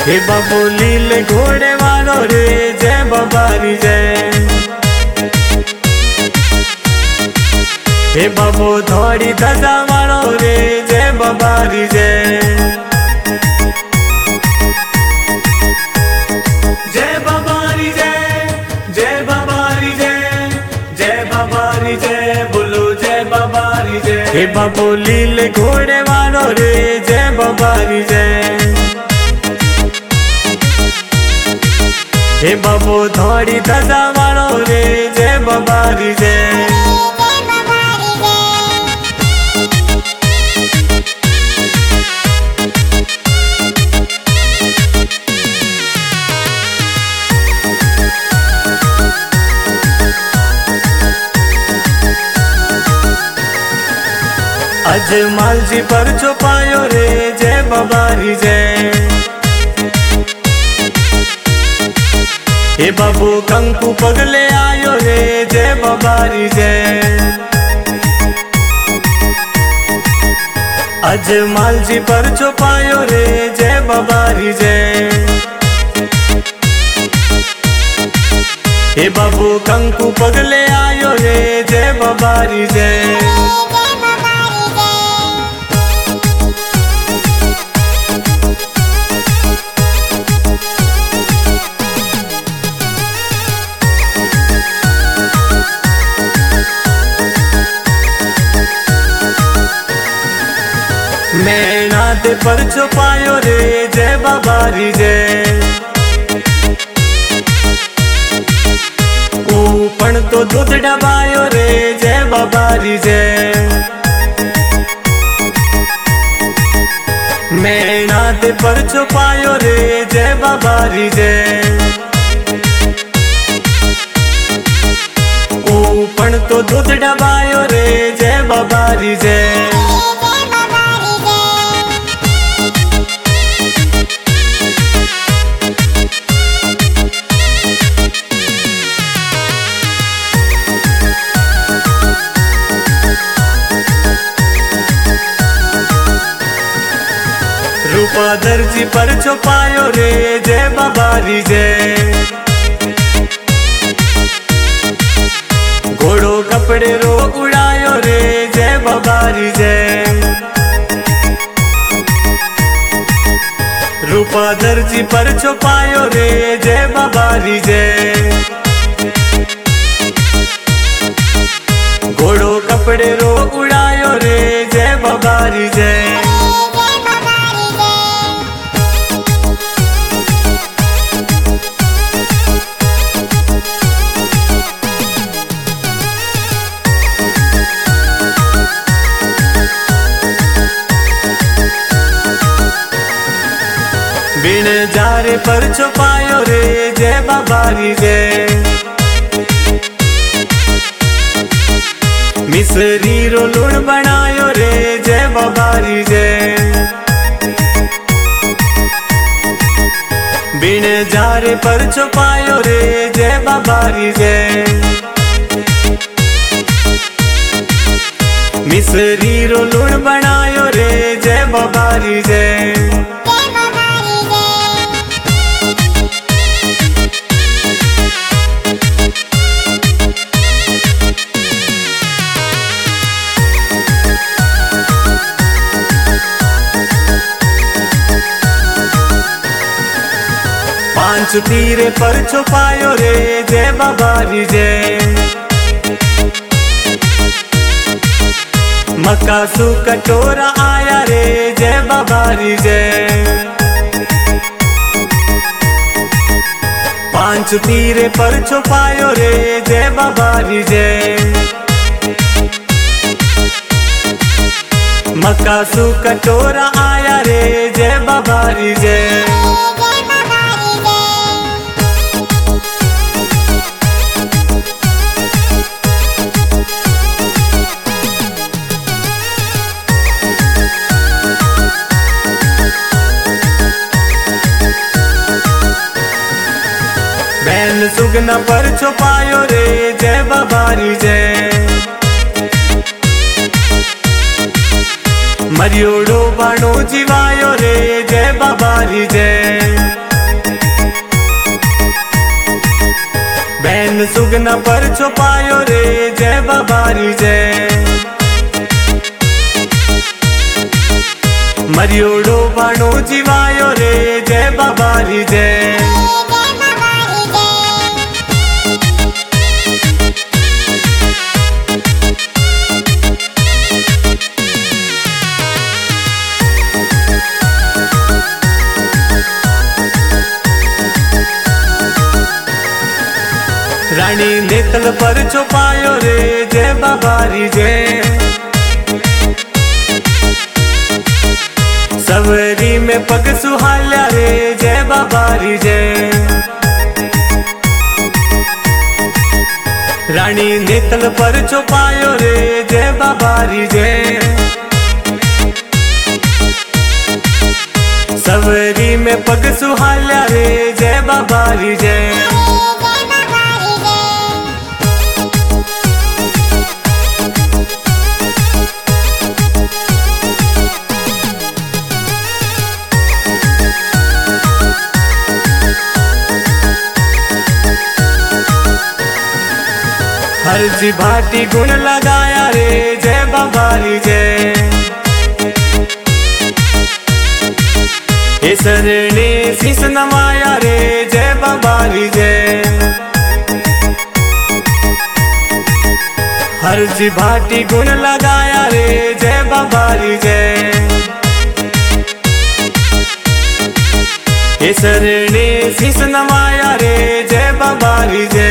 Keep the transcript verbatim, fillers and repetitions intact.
हे बाबू लीले घोड़े वालो रे जय बाबारी जय। हे बाबू थोड़ी धजा वालो रे जय बाबारी जय। जय बाबारी जय जय बाबारी जय जय बाबारी जय बोलो जय बाबारी जय। हे बाबू लीले घोड़े वालो रे जय बाबारी जय। हे बाबू थोड़ी धजा वालो रे जय बाबारी जय। अजमाल जी पर छुपायो रे जय बाबारी जय। हे बाबू कंकु पगले आयो रे जय बाबारी जय। अजमाल जी पर छुपायो रे जय बाबारी जय। हे बाबू कंकु पगले आयो रे जय बाबारी जय। मैं नाते पर छुपायो रे जय बाबारी जय। ऊपण तो दूध डबायो रे जय बाबारी जय। मैं नाते पर छुपायो रे जय बाबारी जय। ऊपण तो दूध डबायो रे जय बाबारी जय। रूपा दर्जी पर छुपायो रे जय बाबारी जय। घोड़ो कपड़े रो उड़ायो रे जय बाबारी जय। रूपा दर्जी पर छुपायो रे जय बाबारी जय। घोड़ो कपड़े रो उड़ायो रे जय बाबारी जय। बिन जारे पर छुपायो रे जय बाबारी जय। मिसरी रो लूण बनायो रे जय बाबारी जय। बिन जारे पर छुपायो रे जय बाबारी जय। मिसरी रो लूण बनायो रे जय बाबारी जय। पांच तीरे पर छुपायो रे जय बाबारी जय। मक्का सु कटोरा आया रे जय बाबारी जय। पांच तीरे पर छुपायो रे जय बाबारी जय। मक्का सु कटोरा आया रे जय बाबारी जय। बैन सुगना पर छुपायो रे जय बाबारी जय। मरियोड़ो बाणो जीवायो रे जय बाबारी जय। बहन सुगना पर छुपायो रे जय बाबा री जय। मरियोड़ो बाणो जीवायो रे जय बाबा री जय। रानी नेतल पर छुपायो रे जय बाबा री जय। सवरी में पग सुहाल्या रे जय बाबा री जय। रानी नेतल पर छुपायो रे जय बाबा री जय। सवरी में पग सुहाल्या रे जय बाबा री जय। हर जी भाटी गुण लगाया रे जय बाबा री जय। हे सरणे शीस नवाया रे जय बाबा री जय। हर जी भाटी गुण लगाया रे जय बाबा री जय। हे सरणे शीस नवाया रे जय बाबा री जय।